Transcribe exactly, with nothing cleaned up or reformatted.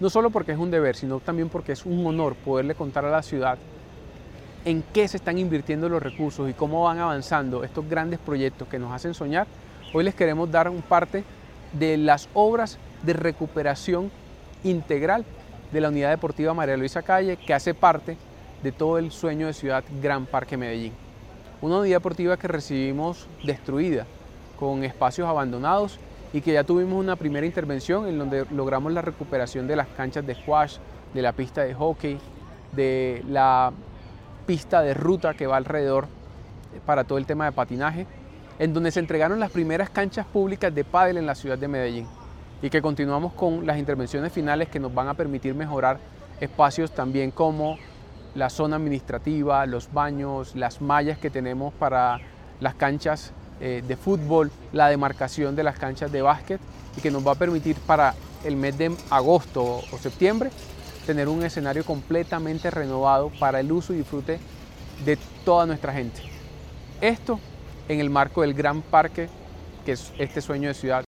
no solo porque es un deber, sino también porque es un honor poderle contar a la ciudad en qué se están invirtiendo los recursos y cómo van avanzando estos grandes proyectos que nos hacen soñar. Hoy les queremos dar un parte de las obras de recuperación integral de la Unidad Deportiva María Luisa Calle, que hace parte de todo el sueño de ciudad Gran Parque Medellín. Una unidad deportiva que recibimos destruida, con espacios abandonados, y que ya tuvimos una primera intervención en donde logramos la recuperación de las canchas de squash, de la pista de hockey, de la pista de ruta que va alrededor para todo el tema de patinaje, en donde se entregaron las primeras canchas públicas de pádel en la ciudad de Medellín, y que continuamos con las intervenciones finales que nos van a permitir mejorar espacios también como la zona administrativa, los baños, las mallas que tenemos para las canchas eh, de fútbol, la demarcación de las canchas de básquet, y que nos va a permitir para el mes de agosto o septiembre tener un escenario completamente renovado para el uso y disfrute de toda nuestra gente. Esto en el marco del Gran Parque, que es este sueño de ciudad